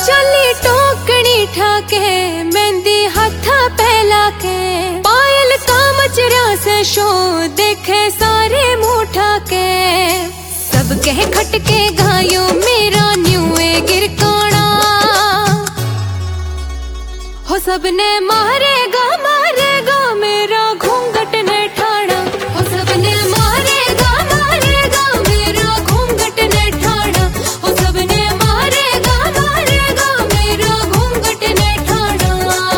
चली टोकनी ठाके मेहंदी हाथा पहला के पायल कामचरा से शो देखे सारे मुंह ठाके सब कह खटके घायो मेरा न्यूए गिरकाना हो सबने मारेगा मारेगा मेरा घूंघट ने ठाड़ा हो सबने मारेगा मारेगा मेरा घूंघट ने ठाड़ा हो सबने मारेगा मारेगा मेरा घूंघट ने ठाड़ा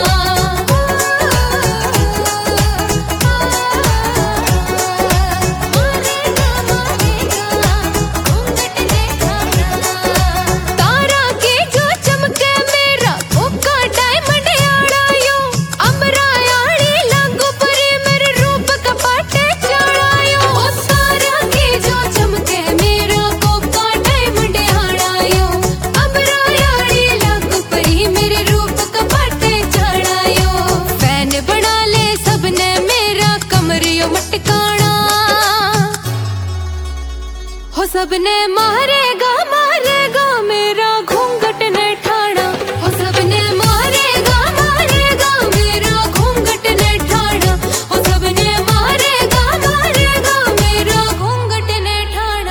तारा के जो चमके मेरा कोका डायमंड हो सबने मारेगा मारेगा मेरा घूंघट ने ठाड़ा हो सबने मारेगा मारेगा मेरा घूंघट ने ठाड़ा हो सबने मारेगा मारेगा मेरा घूंघट ने ठाड़ा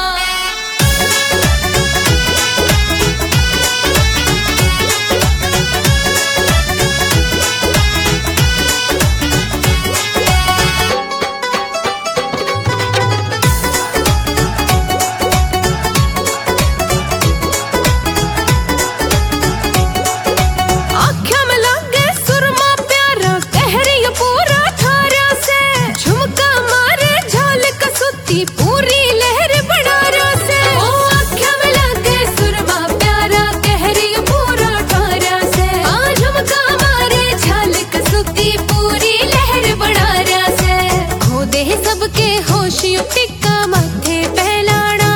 पूरी लहर बनारा से ओ आँखें में लगे सुरमा प्यारा कह रही पूरा ठारा से आज झुमका मारे झलक सुती पूरी लहर बनारा से खो दे सबके होशियों टिक्का माथे पहलाना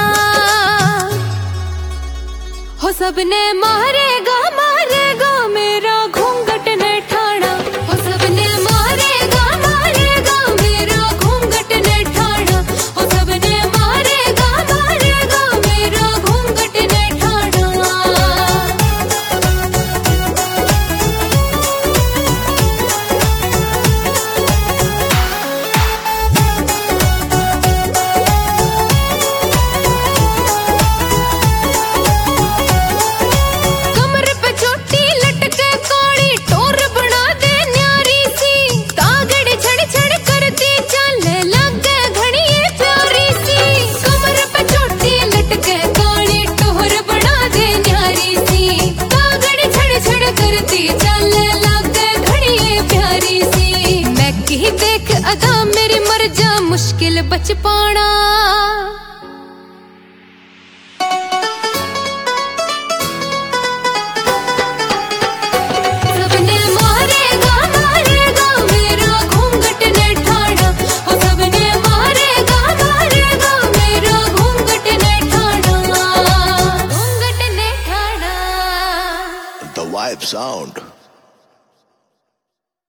हो सबने मारेगा मारेगा मेरा घूंघट ने ठाड़ा हो सबने मारेगा मारेगा मेरा घूंघट ने ठाड़ा हो सबने मारेगा मारेगा मेरा घूंघट ने ठाड़ा कमर पे चोटी लटके कोड़ी टोर बना दे न्यारी सी तागड़ छड़ छड़ करती चल लगे घड़िए प्यारी सी कमर पे चोटी लटके कोड़ी टोर बना दे न्यारी सी तागड़ छड़ छड़ करती चल लगे घड़िए प्यारी सी मैं की देख अदा मेरी मर जा मुश्किल बच पाना सबने मारेगा मारेगा मेरा घूंघट ने ठाड़ा हो सबने मारेगा मारेगा मेरा घूंघट ने ठाड़ा घूंघट ने ठाड़ा The Vibe Sound.